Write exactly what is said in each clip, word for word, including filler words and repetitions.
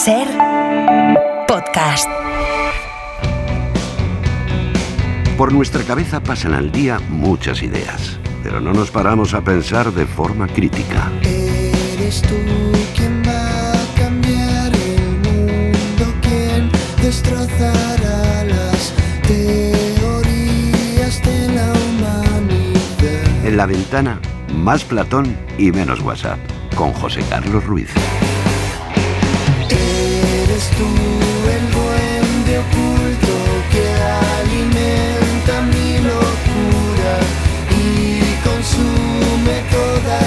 Ser podcast. Por nuestra cabeza pasan al día muchas ideas, pero no nos paramos a pensar de forma crítica. Eres tú quien va a cambiar el mundo, quien destrozará las teorías de la humanidad. En La Ventana, más Platón y menos WhatsApp, con José Carlos Ruiz. Eres tú el duende oculto que alimenta mi locura y consume toda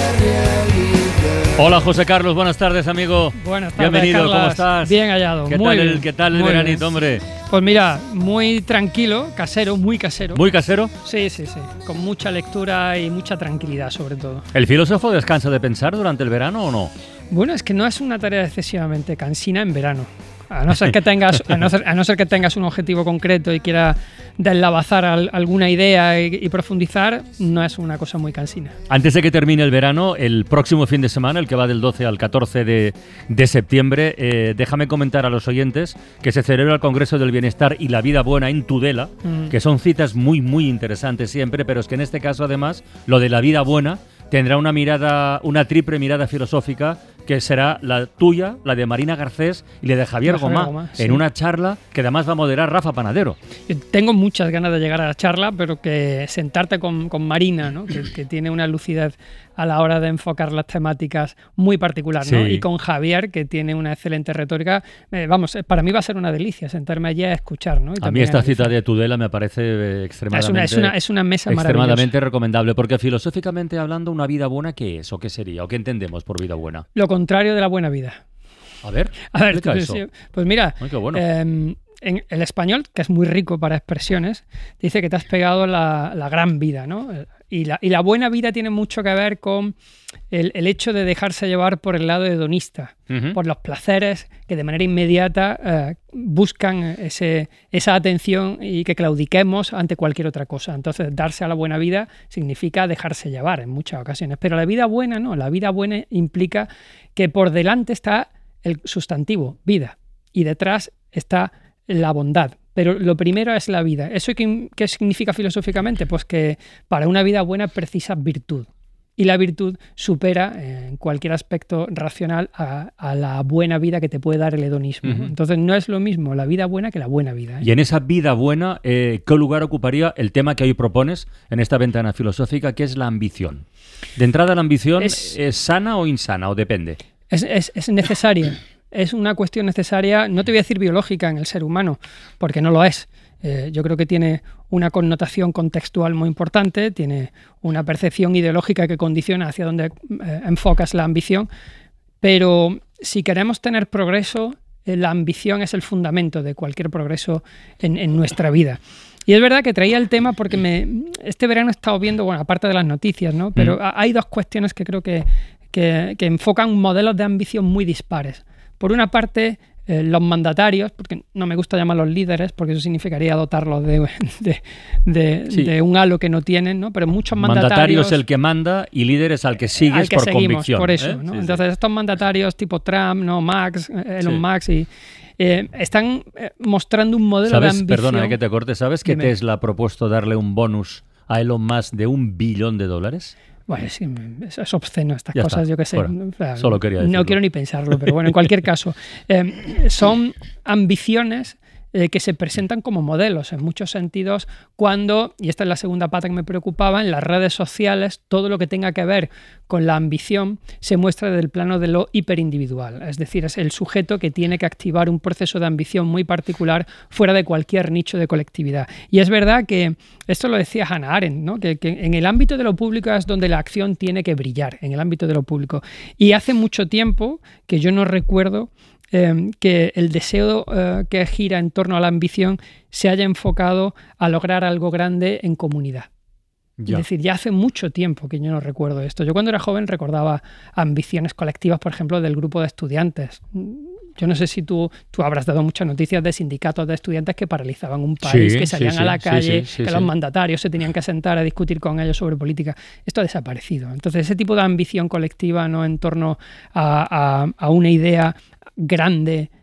realidad. Hola José Carlos, buenas tardes, amigo. Buenas tardes, bienvenido, Carlas. ¿Cómo estás? Bien hallado, ¿Qué muy tal bien. el, ¿qué tal el Muy veranito, bien. hombre? Pues mira, muy tranquilo, casero, muy casero. ¿Muy casero? Sí, sí, sí, con mucha lectura y mucha tranquilidad sobre todo. ¿El filósofo descansa de pensar durante el verano o no? Bueno, es que no es una tarea excesivamente cansina en verano. A no ser que tengas, a no ser, a no ser que tengas un objetivo concreto y quieras deslavazar al, alguna idea y, y profundizar, no es una cosa muy cansina. Antes de que termine el verano, el próximo fin de semana, el que va del doce al catorce de, de septiembre, eh, déjame comentar a los oyentes que se celebra el Congreso del Bienestar y la Vida Buena en Tudela, Mm. que son citas muy, muy interesantes siempre, pero es que en este caso, además, lo de la vida buena tendrá una mirada, una triple mirada filosófica que será la tuya, la de Marina Garcés y la de Javier La Javier Gomá, Gomá, sí. en una charla que además va a moderar Rafa Panadero. Yo tengo muchas ganas de llegar a la charla, pero que sentarte con, con Marina, ¿no? que, que tiene una lucidez a la hora de enfocar las temáticas muy particular, ¿no? Sí. Y con Javier, que tiene una excelente retórica. Eh, vamos, eh, para mí va a ser una delicia sentarme allí a escuchar, ¿no? Y A mí también esta analizar. cita de Tudela me parece eh, es extremadamente, una, es, una, es una mesa maravillosa. extremadamente recomendable, porque filosóficamente hablando, una vida buena, ¿qué es o qué sería o qué entendemos por vida buena? Lo contrario de la buena vida. A ver, A ver, explica pues, eso. sí, pues mira, Ay, qué bueno. eh, en el español, que es muy rico para expresiones, dice que te has pegado la, la gran vida, ¿no? Y la, y la buena vida tiene mucho que ver con el, el hecho de dejarse llevar por el lado hedonista, Ujú. por los placeres que de manera inmediata eh, buscan ese, esa atención y que claudiquemos ante cualquier otra cosa. Entonces, darse a la buena vida significa dejarse llevar en muchas ocasiones. Pero la vida buena no, la vida buena implica que por delante está el sustantivo, vida, y detrás está la bondad. Pero lo primero es la vida. ¿Eso qué, qué significa filosóficamente? Pues que para una vida buena precisas virtud. Y la virtud supera eh, en cualquier aspecto racional a, a la buena vida que te puede dar el hedonismo. ¿no? Ujú. Entonces no es lo mismo la vida buena que la buena vida. ¿eh? Y en esa vida buena, eh, ¿qué lugar ocuparía el tema que hoy propones en esta ventana filosófica, que es la ambición? De entrada, ¿la ambición es, Es- ¿es sana o insana o depende? Es, es, es necesaria. Es una cuestión necesaria, no te voy a decir biológica en el ser humano, porque no lo es. Eh, yo creo que tiene una connotación contextual muy importante, tiene una percepción ideológica que condiciona hacia dónde eh, enfocas la ambición, pero si queremos tener progreso, eh, la ambición es el fundamento de cualquier progreso en, en nuestra vida. Y es verdad que traía el tema porque me, este verano he estado viendo, bueno, aparte de las noticias, ¿no? Pero Mm. ha- hay dos cuestiones que creo que, que, que enfocan modelos de ambición muy dispares. Por una parte, eh, los mandatarios, porque no me gusta llamarlos líderes, porque eso significaría dotarlos de, de, de, Sí. de un halo que no tienen, ¿no? Pero muchos Mandatario mandatarios... es el que manda y líder es al que sigues al que por seguimos, convicción. por eso, ¿eh? ¿no? Sí, sí. Entonces estos mandatarios tipo Trump, no Max, eh, Elon Sí. Musk, y, eh, están eh, mostrando un modelo de ¿Sabes? ambición. Perdona que te corte. ¿Sabes que Dime. Tesla ha propuesto darle un bonus a Elon Musk de un billón de dólares? Bueno, sí, es, es obsceno estas Ya cosas, está, yo qué sé. fuera. O sea, Solo quería decirlo. No quiero ni pensarlo, pero bueno, en cualquier caso, eh, son ambiciones eh, que se presentan como modelos en muchos sentidos cuando, y esta es la segunda pata que me preocupaba, en las redes sociales todo lo que tenga que ver con la ambición se muestra desde el plano de lo hiperindividual, es decir, es el sujeto que tiene que activar un proceso de ambición muy particular fuera de cualquier nicho de colectividad. Y es verdad que esto lo decía Hannah Arendt, ¿no? que, que en el ámbito de lo público es donde la acción tiene que brillar, en el ámbito de lo público. Y hace mucho tiempo que yo no recuerdo Eh, que el deseo eh, que gira en torno a la ambición se haya enfocado a lograr algo grande en comunidad. Ya. Es decir, ya hace mucho tiempo que yo no recuerdo esto. Yo cuando era joven recordaba ambiciones colectivas, por ejemplo, del grupo de estudiantes. Yo no sé si tú, tú habrás dado muchas noticias de sindicatos de estudiantes que paralizaban un país, Sí, que salían sí, a la sí, calle, sí, sí, sí, que sí. los mandatarios se tenían que sentar a discutir con ellos sobre política. Esto ha desaparecido. Entonces, ese tipo de ambición colectiva, ¿no?, en torno a, a, a una idea grande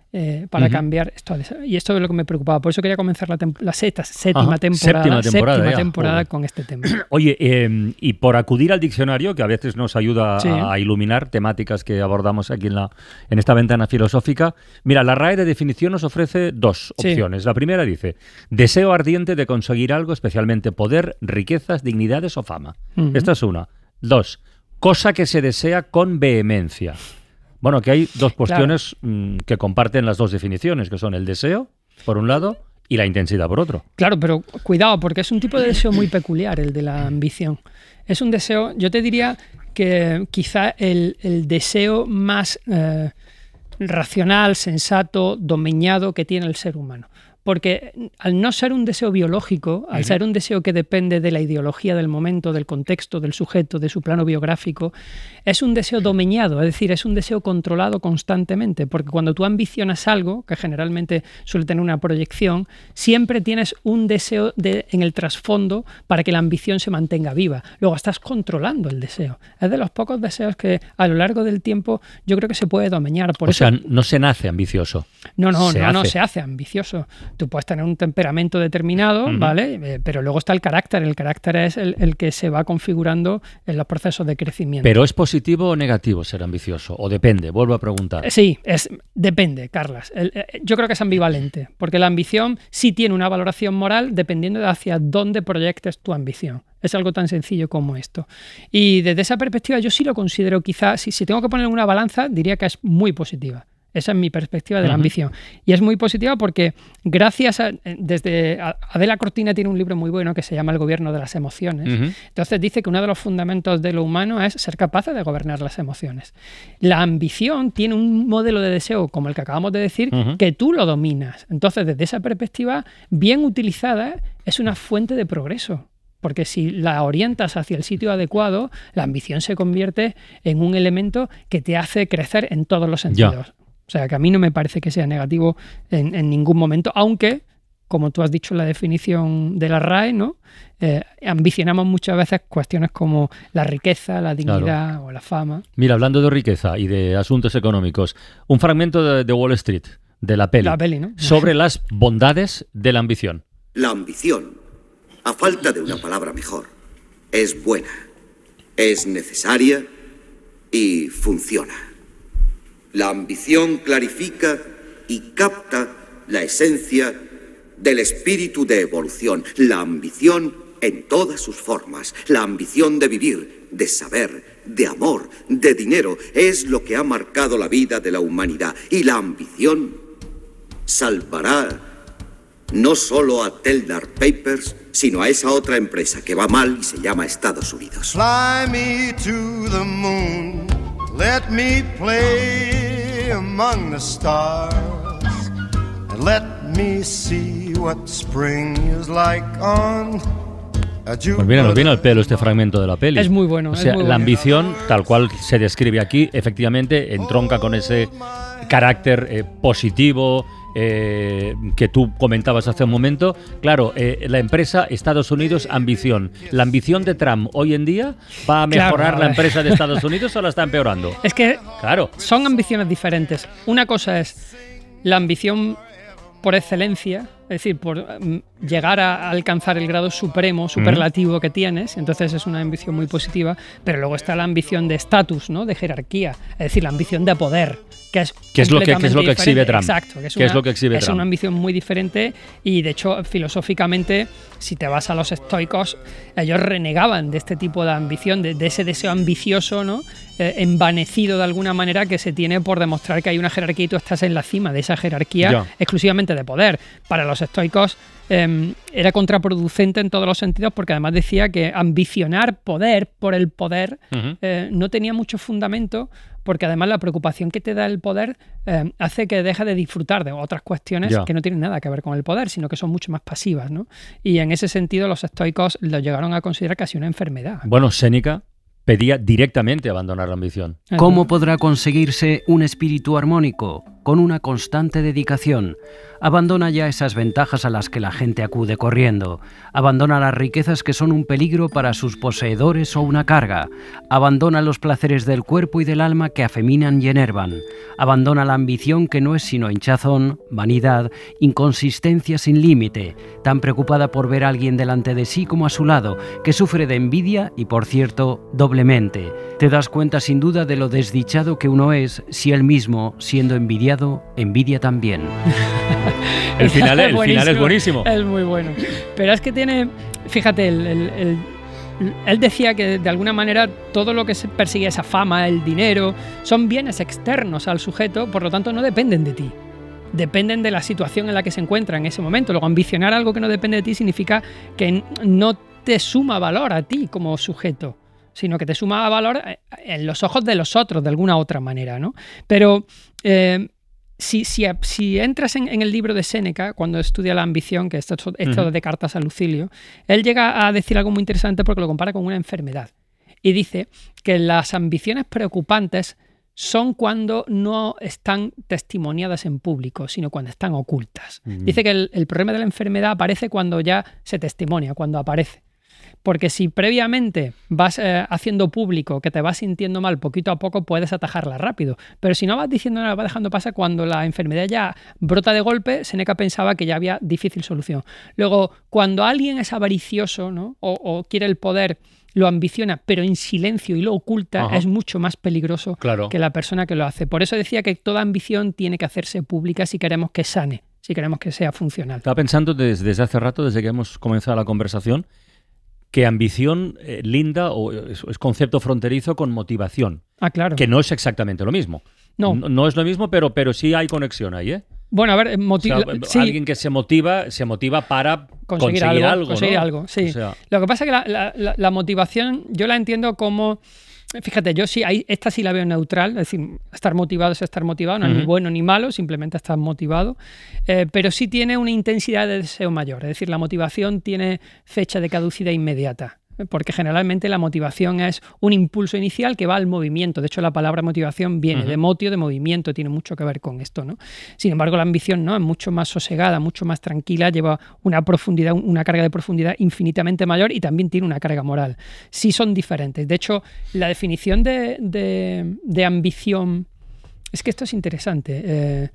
eh, para Uh-huh. cambiar esto. Y esto es lo que me preocupaba. Por eso quería comenzar la, temp- la sexta, séptima Ajá, temporada, séptima temporada, séptima ya, temporada joder. con este tema. Oye, eh, y por acudir al diccionario, que a veces nos ayuda Sí. a, a iluminar temáticas que abordamos aquí en, la, en esta ventana filosófica, mira, la R A E de definición nos ofrece dos Sí. opciones. La primera dice, deseo ardiente de conseguir algo, especialmente poder, riquezas, dignidades o fama. Ujú. Esta es una. Dos, cosa que se desea con vehemencia. Bueno, que hay dos cuestiones mm, que comparten las dos definiciones, que son el deseo, por un lado, y la intensidad, por otro. Claro, pero cuidado, porque es un tipo de deseo muy peculiar el de la ambición. Es un deseo, yo te diría que quizá el, el deseo más eh, racional, sensato, domeñado que tiene el ser humano. Porque al no ser un deseo biológico, al ser un deseo que depende de la ideología del momento, del contexto, del sujeto, de su plano biográfico, es un deseo domeñado, es decir, es un deseo controlado constantemente. Porque cuando tú ambicionas algo, que generalmente suele tener una proyección, siempre tienes un deseo de, en el trasfondo para que la ambición se mantenga viva. Luego estás controlando el deseo. Es de los pocos deseos que a lo largo del tiempo yo creo que se puede domeñar. Por O eso, sea, no se nace ambicioso. no, no, se no, no, hace. se hace ambicioso. Tú puedes tener un temperamento determinado, Ujú. ¿vale? Eh, pero luego está el carácter. El carácter es el, el que se va configurando en los procesos de crecimiento. ¿Pero es positivo o negativo ser ambicioso? ¿O depende? Vuelvo a preguntar. Eh, Sí, es, depende, Carlas. El- eh, yo creo que es ambivalente, porque la ambición sí tiene una valoración moral dependiendo de hacia dónde proyectes tu ambición. Es algo tan sencillo como esto. Y desde esa perspectiva yo sí lo considero quizá, si, si tengo que poner una balanza, diría que es muy positiva. Esa es mi perspectiva de la Ujú. ambición. Y es muy positiva porque gracias a... Desde Adela Cortina tiene un libro muy bueno que se llama El gobierno de las emociones. Ujú. Entonces dice que uno de los fundamentos de lo humano es ser capaces de gobernar las emociones. La ambición tiene un modelo de deseo, como el que acabamos de decir, Ujú. que tú lo dominas. Entonces, desde esa perspectiva, bien utilizada, es una fuente de progreso. Porque si la orientas hacia el sitio adecuado, la ambición se convierte en un elemento que te hace crecer en todos los sentidos. O sea, que a mí no me parece que sea negativo en, en ningún momento, aunque, como tú has dicho en la definición de la R A E, ¿no? Eh, ambicionamos muchas veces cuestiones como la riqueza, la dignidad o la fama. Mira, hablando de riqueza y de asuntos económicos, un fragmento de, de Wall Street, de la peli, La peli, ¿no? sobre las bondades de la ambición. La ambición, a falta de una palabra mejor, es buena, es necesaria y funciona. La ambición clarifica y capta la esencia del espíritu de evolución. La ambición en todas sus formas. La ambición de vivir, de saber, de amor, de dinero, es lo que ha marcado la vida de la humanidad. Y la ambición salvará no solo a Teldar Papers, sino a esa otra empresa que va mal y se llama Estados Unidos. Fly me to the moon, let me play among the stars, and let me see what spring is like on a Pues mira, nos viene al Jupiter. pelo este fragmento de la peli. Es muy bueno, O es sea, muy la bueno. ambición, tal cual se describe aquí, efectivamente entronca con ese carácter eh, positivo eh, que tú comentabas hace un momento. Claro, eh, la empresa Estados Unidos, ambición. ¿La ambición de Trump hoy en día va a Claro, mejorar a la ver. empresa de Estados Unidos o la está empeorando? Es que Claro. son ambiciones diferentes. Una cosa es la ambición por excelencia, es decir, por mm, llegar a alcanzar el grado supremo, superlativo que tienes, entonces es una ambición muy positiva, pero luego está la ambición de estatus, ¿no? De jerarquía, es decir, la ambición de poder, que es ¿Qué es lo que- qué es lo que completamente exhibe diferente. Trump? Exacto, que es, ¿Qué es una, lo que exhibe es Trump? una ambición muy diferente y, de hecho, filosóficamente, si te vas a los estoicos, ellos renegaban de este tipo de ambición, de, de ese deseo ambicioso, ¿no? Eh, envanecido de alguna manera que se tiene por demostrar que hay una jerarquía y tú estás en la cima de esa jerarquía Ya. exclusivamente de poder. Para los estoicos eh, era contraproducente en todos los sentidos porque además decía que ambicionar poder por el poder Ujú. eh, no tenía mucho fundamento porque además la preocupación que te da el poder eh, hace que dejes de disfrutar de otras cuestiones Ya. que no tienen nada que ver con el poder, sino que son mucho más pasivas, ¿no? Y en ese sentido los estoicos lo llegaron a considerar casi una enfermedad. Bueno, Séneca pedía directamente abandonar la ambición. ¿Cómo podrá conseguirse un espíritu armónico? con una constante dedicación. Abandona ya esas ventajas a las que la gente acude corriendo. Abandona las riquezas que son un peligro para sus poseedores o una carga. Abandona los placeres del cuerpo y del alma que afeminan y enervan. Abandona la ambición que no es sino hinchazón, vanidad, inconsistencia sin límite, tan preocupada por ver a alguien delante de sí como a su lado, que sufre de envidia y, por cierto, doblemente. Te das cuenta sin duda de lo desdichado que uno es si él mismo, siendo envidiado, envidia también. El final, el final es buenísimo. Es muy bueno. Pero es que tiene, fíjate, el, el, el, él decía que de alguna manera todo lo que se persigue, esa fama, el dinero, son bienes externos al sujeto, por lo tanto no dependen de ti. Dependen de la situación en la que se encuentra en ese momento. Luego, ambicionar algo que no depende de ti significa que no te suma valor a ti como sujeto, sino que te suma valor en los ojos de los otros, de alguna otra manera, ¿no? Pero eh, si, si, si entras en, en el libro de Séneca, cuando estudia la ambición, que esto, esto uh-huh. de Cartas a Lucilio, él llega a decir algo muy interesante porque lo compara con una enfermedad. Y dice que las ambiciones preocupantes son cuando no están testimoniadas en público, sino cuando están ocultas. Uh-huh. Dice que el, el problema de la enfermedad aparece cuando ya se testimonia, cuando aparece. Porque si previamente vas eh, haciendo público que te vas sintiendo mal poquito a poco, puedes atajarla rápido. Pero si no vas diciendo nada, vas dejando pasar, cuando la enfermedad ya brota de golpe, Séneca pensaba que ya había difícil solución. Luego, cuando alguien es avaricioso, ¿no? o, o quiere el poder, lo ambiciona, pero en silencio y lo oculta, Ajá. es mucho más peligroso claro. que la persona que lo hace. Por eso decía que toda ambición tiene que hacerse pública si queremos que sane, si queremos que sea funcional. Estaba pensando desde, desde hace rato, desde que hemos comenzado la conversación, que ambición eh, linda o es, es concepto fronterizo con motivación. Ah, claro. Que no es exactamente lo mismo. No. No, no es lo mismo, pero, pero sí hay conexión ahí, ¿eh? Bueno, a ver, motiva... o sea, sí. Alguien que se motiva, se motiva para conseguir, conseguir algo, algo. Conseguir ¿no? algo, sí. O sea... Lo que pasa es que la, la, la motivación yo la entiendo como... Fíjate, yo sí, hay, esta sí la veo neutral, es decir, estar motivado es estar motivado, no es uh-huh. ni bueno ni malo, simplemente estar motivado, eh, pero sí tiene una intensidad de deseo mayor, es decir, la motivación tiene fecha de caducidad inmediata, porque generalmente la motivación es un impulso inicial que va al movimiento. De hecho, la palabra motivación viene uh-huh. de motio, de movimiento, tiene mucho que ver con esto, ¿no? Sin embargo, la ambición no, es mucho más sosegada, mucho más tranquila, lleva una profundidad, una carga de profundidad infinitamente mayor y también tiene una carga moral. Sí son diferentes. De hecho, la definición de, de, de ambición, es que esto es interesante, eh,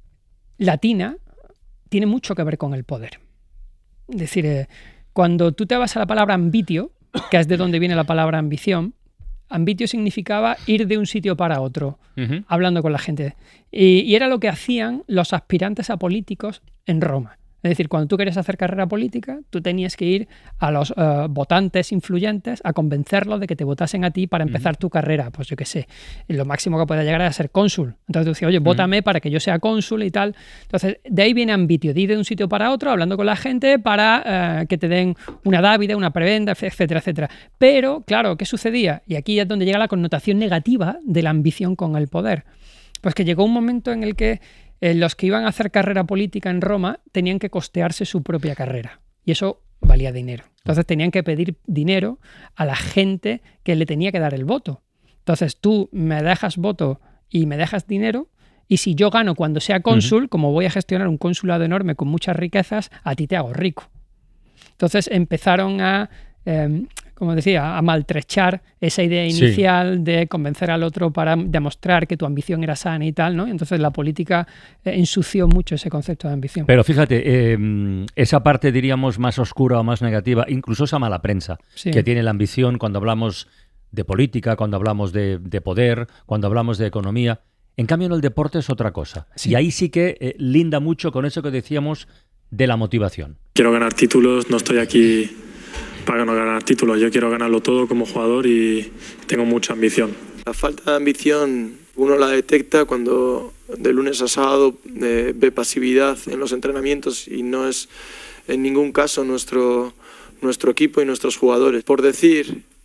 latina, tiene mucho que ver con el poder. Es decir, eh, cuando tú te vas a la palabra ambitio, que es de donde viene la palabra ambición, ambitio significaba ir de un sitio para otro, uh-huh. hablando con la gente. Y, y era lo que hacían los aspirantes a políticos en Roma. Es decir, cuando tú querías hacer carrera política, tú tenías que ir a los uh, votantes influyentes a convencerlos de que te votasen a ti para empezar uh-huh. tu carrera. Pues yo qué sé, lo máximo que podía llegar era ser cónsul. Entonces tú decías, oye, uh-huh. vótame para que yo sea cónsul y tal. Entonces, de ahí viene ambitio, de ir de un sitio para otro, hablando con la gente para uh, que te den una dávida, una prebenda, etcétera, etcétera. Pero, claro, ¿qué sucedía? Y aquí es donde llega la connotación negativa de la ambición con el poder. Pues que llegó un momento en el que Eh, los que iban a hacer carrera política en Roma tenían que costearse su propia carrera y eso valía dinero. Entonces tenían que pedir dinero a la gente que le tenía que dar el voto. Entonces tú me dejas voto y me dejas dinero y si yo gano cuando sea cónsul, uh-huh. como voy a gestionar un consulado enorme con muchas riquezas, a ti te hago rico. Entonces empezaron a... Eh, como decía, a maltrechar esa idea inicial sí. de convencer al otro para demostrar que tu ambición era sana y tal, ¿no? Entonces la política eh, ensució mucho ese concepto de ambición. Pero fíjate, eh, esa parte, diríamos, más oscura o más negativa, incluso esa mala prensa sí. que tiene la ambición cuando hablamos de política, cuando hablamos de, de poder, cuando hablamos de economía. En cambio, en el deporte es otra cosa. Sí. Y ahí sí que eh, linda mucho con eso que decíamos de la motivación. Quiero ganar títulos, no estoy aquí para no ganar títulos, yo quiero ganarlo todo como jugador y tengo mucha ambición. La falta de ambición uno la detecta cuando de lunes a sábado eh, ve pasividad en los entrenamientos y no es en ningún caso nuestro, nuestro equipo y nuestros jugadores. Por decir,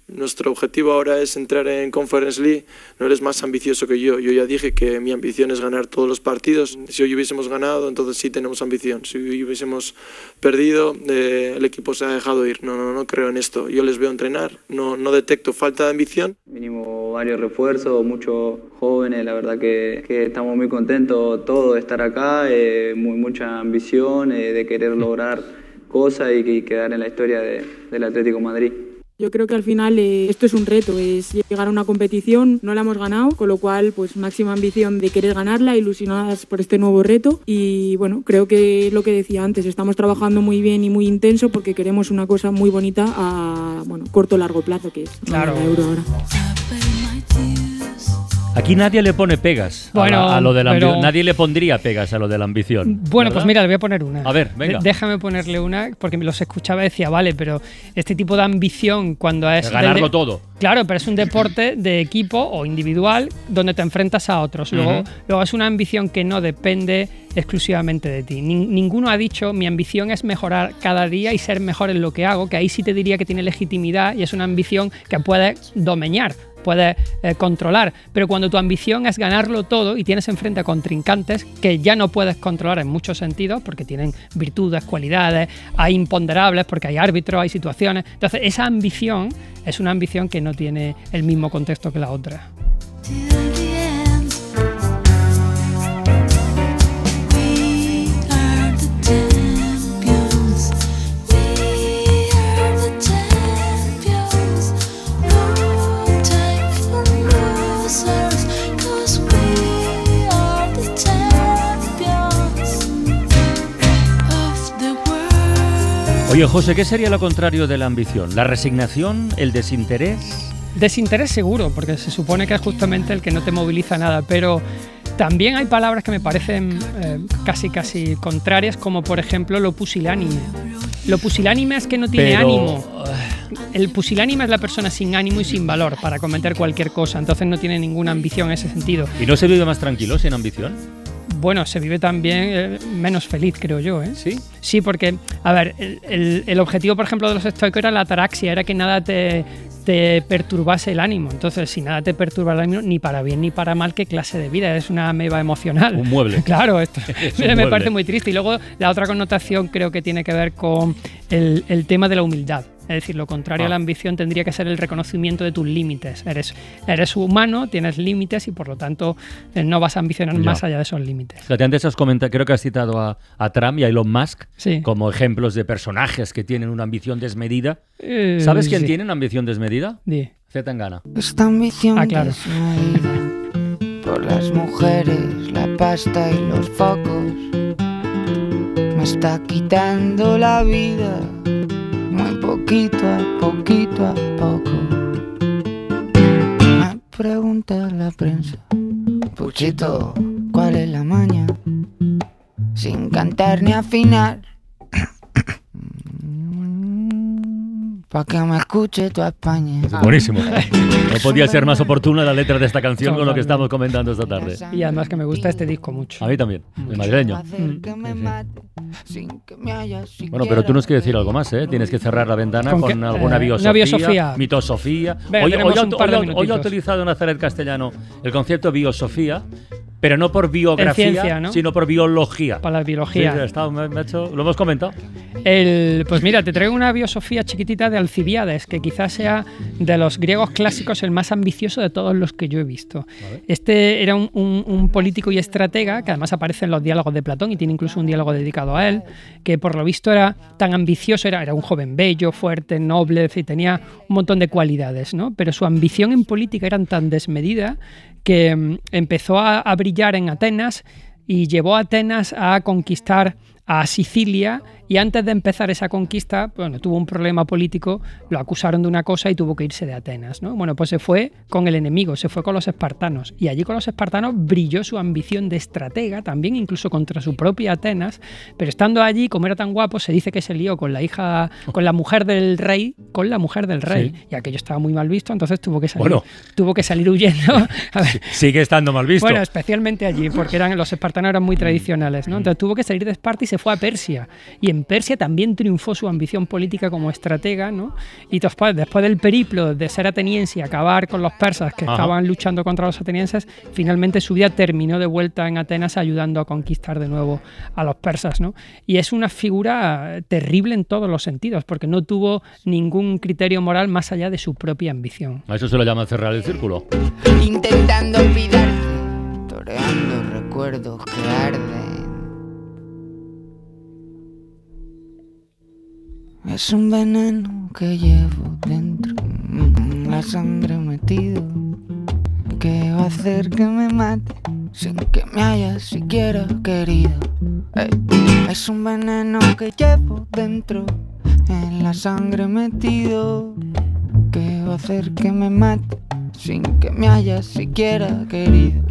nuestro objetivo ahora es entrar en Conference League, no eres más ambicioso que yo. Yo ya dije que mi ambición es ganar todos los partidos. Si hoy hubiésemos ganado, entonces sí tenemos ambición. Si hoy hubiésemos perdido, eh, el equipo se ha dejado ir. No, no, no creo en esto. Yo les veo entrenar, no, no detecto falta de ambición. Vinimos varios refuerzos, muchos jóvenes, la verdad que, que estamos muy contentos todos de estar acá, eh, muy, mucha ambición eh, de querer lograr cosas y, y quedar en la historia de, del Atlético de Madrid. Yo creo que al final eh, esto es un reto, es llegar a una competición, no la hemos ganado, con lo cual pues máxima ambición de querer ganarla, ilusionadas por este nuevo reto y bueno, creo que es lo que decía antes, estamos trabajando muy bien y muy intenso porque queremos una cosa muy bonita a bueno, corto o largo plazo, que es claro. la Euro ahora. Aquí nadie le pone pegas bueno, a, la, a lo de la pero... ambición. Nadie le pondría pegas a lo de la ambición. Bueno, ¿verdad? pues mira, le voy a poner una. A ver, venga. D- déjame ponerle una, porque me los escuchaba y decía, vale, pero este tipo de ambición cuando es... De ganarlo de... todo. Claro, pero es un deporte de equipo o individual donde te enfrentas a otros. Luego, uh-huh. luego es una ambición que no depende exclusivamente de ti. Ni, ninguno ha dicho, mi ambición es mejorar cada día y ser mejor en lo que hago, que ahí sí te diría que tiene legitimidad y es una ambición que puedes domeñar, puedes eh, controlar, pero cuando tu ambición es ganarlo todo y tienes enfrente a contrincantes que ya no puedes controlar en muchos sentidos porque tienen virtudes, cualidades, hay imponderables porque hay árbitros, hay situaciones, entonces esa ambición es una ambición que no tiene el mismo contexto que la otra. Oye, José, ¿qué sería lo contrario de la ambición? ¿La resignación? ¿El desinterés? Desinterés seguro, porque se supone que es justamente el que no te moviliza nada, pero también hay palabras que me parecen eh, casi casi contrarias, como por ejemplo lo pusilánime. Lo pusilánime es que no tiene pero... ánimo. El pusilánime es la persona sin ánimo y sin valor para cometer cualquier cosa, entonces no tiene ninguna ambición en ese sentido. ¿Y no se vive más tranquilo sin ambición? Bueno, se vive también eh, menos feliz, creo yo, ¿eh? ¿Sí? Sí, porque, a ver, el, el, el objetivo, por ejemplo, de los estoicos era la ataraxia, era que nada te, te perturbase el ánimo. Entonces, si nada te perturba el ánimo, ni para bien ni para mal, ¿qué clase de vida? Es una ameba emocional. Un mueble. Claro, esto me mueble. parece muy triste. Y luego, la otra connotación creo que tiene que ver con el, el tema de la humildad. Es decir, lo contrario ah. a la ambición tendría que ser el reconocimiento de tus límites. Eres, eres humano, tienes límites y por lo tanto no vas a ambicionar ya. más allá de esos límites. Fíjate, antes has comentado, creo que has citado a, a Trump y a Elon Musk sí. como ejemplos de personajes que tienen una ambición desmedida. Eh, ¿Sabes quién sí. tiene una ambición desmedida? Sí. Zetangana. Esta ambición ah, claro. desmedida por las mujeres, la pasta y los focos me está quitando la vida. Muy poquito a poquito a poco. Me pregunta la prensa, Puchito, ¿cuál es la maña? Sin cantar ni afinar, pa' que me escuche toda España. Buenísimo. No podía ser más oportuna la letra de esta canción con lo que estamos comentando esta tarde. Y además que me gusta este disco mucho. A mí también, el madrileño. Mm. Sí, sí. Bueno, pero tú nos quieres decir algo más, ¿eh? Tienes que cerrar la ventana con, con alguna eh, biosofía, biosofía, mitosofía. Venga, hoy, hoy, hoy, hoy ha de utilizado Nazaret Castellano el concepto biosofía, pero no por biografía, ciencia, ¿no? sino por biología. Para la biología. Sí, está, me, me ha hecho, lo hemos comentado. El, pues mira, te traigo una biosofía chiquitita de Alcibiades, que quizás sea de los griegos clásicos el más ambicioso de todos los que yo he visto. Este era un, un, un político y estratega, que además aparece en los diálogos de Platón y tiene incluso un diálogo dedicado a él, que por lo visto era tan ambicioso, era, era un joven bello, fuerte, noble, y tenía un montón de cualidades, ¿no? Pero su ambición en política era tan desmedida que um, empezó a, a brillar en Atenas y llevó a Atenas a conquistar a Sicilia, y antes de empezar esa conquista, bueno, tuvo un problema político, lo acusaron de una cosa y tuvo que irse de Atenas, ¿no? Bueno, pues se fue con el enemigo, se fue con los espartanos, y allí con los espartanos brilló su ambición de estratega, también incluso contra su propia Atenas, pero estando allí, como era tan guapo, se dice que se lió con la hija, con la mujer del rey, con la mujer del rey, sí. Y aquello estaba muy mal visto, entonces tuvo que salir, bueno, tuvo que salir huyendo. A ver, sigue estando mal visto. Bueno, especialmente allí, porque eran, los espartanos eran muy tradicionales, ¿no? Entonces tuvo que salir de Esparta y se fue a Persia. Y en Persia también triunfó su ambición política como estratega, ¿no? Y después, después del periplo de ser ateniense y acabar con los persas que Ajá. estaban luchando contra los atenienses, finalmente su vida terminó de vuelta en Atenas ayudando a conquistar de nuevo a los persas, ¿no? Y es una figura terrible en todos los sentidos, porque no tuvo ningún criterio moral más allá de su propia ambición. A eso se lo llama cerrar el círculo. Intentando olvidarte, toreando recuerdos que arden. Es un veneno que llevo dentro, en la sangre metido, que va a hacer que me mate sin que me hayas siquiera querido. Hey. Es un veneno que llevo dentro, en la sangre metido, que va a hacer que me mate sin que me hayas siquiera querido.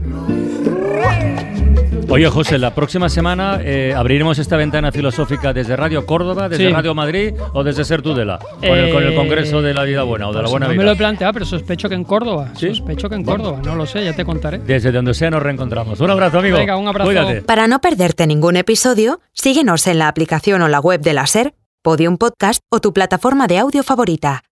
Oye, José, la próxima semana eh, abriremos esta ventana filosófica desde Radio Córdoba, desde sí. Radio Madrid o desde Ser Tudela, con, eh, el, con el Congreso de la Vida Buena o de pues la Buena no Vida. No me lo he planteado, pero sospecho que en Córdoba. ¿Sí? Sospecho que en Córdoba, no lo sé, ya te contaré. Desde donde sea nos reencontramos. Un abrazo, amigo. Venga, un abrazo. Cuídate. Para no perderte ningún episodio, síguenos en la aplicación o la web de la SER, Podium Podcast o tu plataforma de audio favorita.